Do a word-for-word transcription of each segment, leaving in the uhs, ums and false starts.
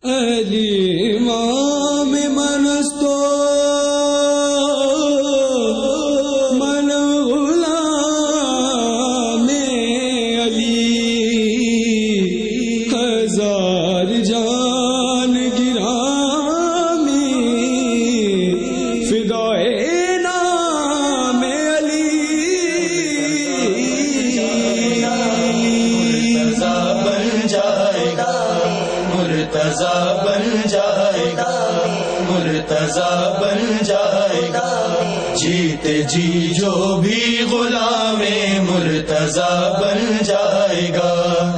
علی امام منستو من غلام علی ہزار جان گرامی فدائے نام علی مرتضی بن جائے گا مرتضی بن جائے گا جیتے جی جو بھی غلام مرتضی بن جائے گا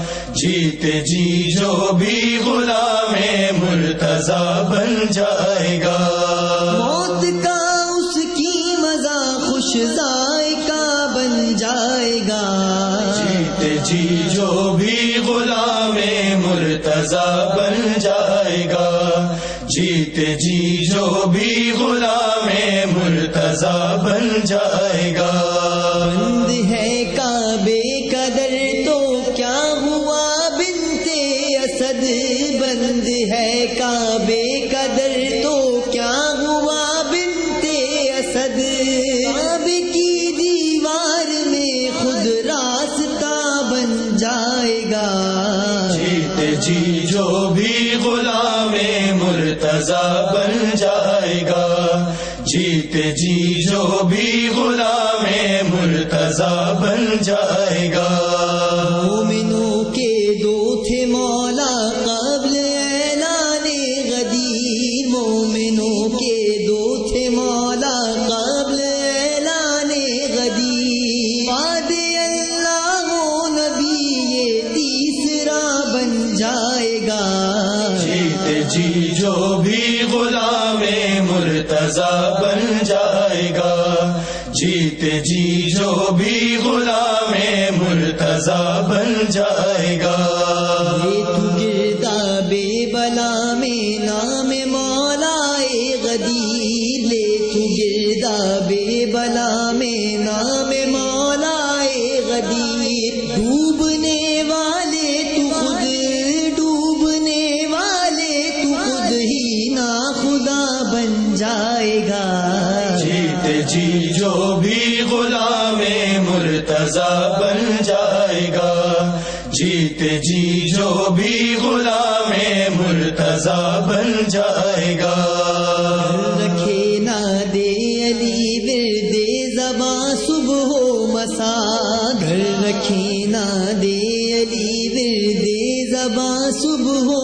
جیتے جی جو بھی غلام مرتضی بن جائے گا موت کا اس کی مزہ خوش ذائقہ بن جائے گا جیتے جی جو بھی غلام مرتضی بن جائے گا جیتے جی جو بھی غلام مرتضی بن جائے گا بند ہے کعبے کا در تو کیا ہوا بنت اسد بند ہے کعبے کا در تو کیا ہوا بنت اسد کعبے کی دیوار میں خود راستہ بن جائے گا جیتے جی جو بھی غلام مرتضی بن جائے گا جیتے جی جو بھی غلام مرتضی بن جائے گا مومنوں کے دو تھے مولا قبل اعلان غدیر مومنوں کے دو تھے مولا قبل اعلان غدیر بعد اللہ و نبی یہ تیسرا بن جائے گا جیتے جی جو بھی غلام مرتضی بن جائے گا جیتے جی جو بھی غلام مرتضی بن جائے گا یہ تو گردا بے بلا میں نام مولا غدیر لے تو گردا بے بلا میں نام مولا غدیر ڈوبنے والے تو خود ڈوبنے والے تو خود ہی نا خدا بن جائے گا جیتے جی جو بھی غلام مرتضی بن جائے گا جیتے جی جو بھی غلام مرتضی بن جائے گا رکھے نہ دے علی ورد زباں صبح و مساء گھر رکھے نہ دے علی ورد زباں صبح و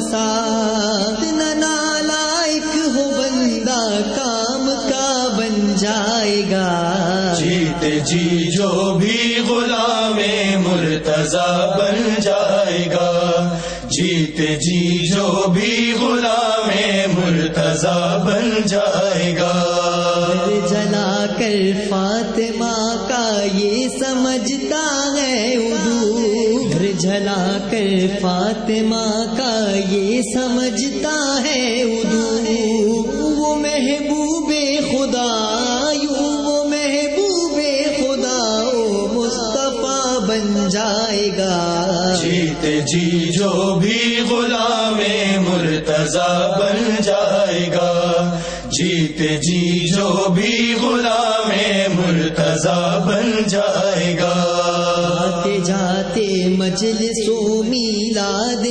مساء نہ نالائق ہو بندہ کام کا بن جائے گا جیتے جی جو بھی غلام مرتضی بن جائے گا جیتے جی جو بھی غلام مرتضی بن جائے گا گھر جلا کر فاطمہ کا یہ سمجھتا ہے اردو گھر جلا کر فاطمہ کا یہ سمجھتا ہے اردو وہ محبوب خدا یوں وہ محبوب خدا او مصطفیٰ بن جائے گا جیتے جی جو بھی غلام مرتضی بن جائے گا جیتے جی جو بھی غلام مرتضی بن جائے گا آتے جاتے مجلسوں میلاد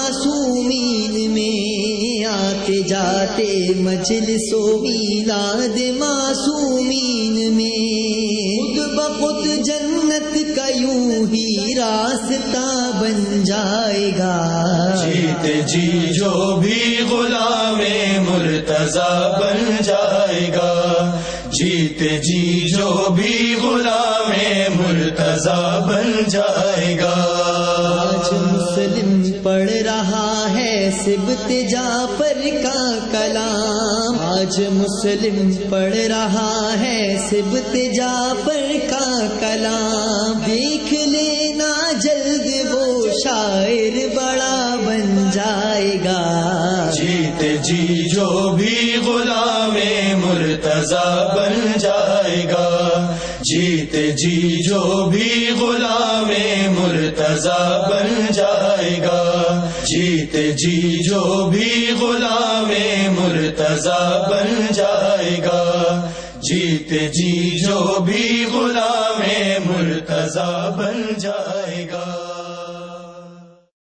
معصومین میں آتے جاتے مجلسوں میلاد معصومین میں خود بخود جنت کا یوں ہی راستہ بن جائے گا جیتے جی جو بھی غلام مرتضی بن جائے گا جیتے جی جو بھی غلام مرتضی بن جائے گا آج مسلم پڑھ رہا ہے سبت جعفر کا کلام آج مسلم پڑھ رہا ہے سبت جعفر کا کلام دیکھ لینا جلد وہ شاعر بڑا بن جائے گا جیتے جی جو بھی غلام مرتضی بن جائے گا جیتے جی جو بھی غلام مرتضی بن جائے گا جیتے جی جو بھی غلام مرتضی بن جائے گا، جیتے جی جو بھی غلام مرتضی بن جائے گا۔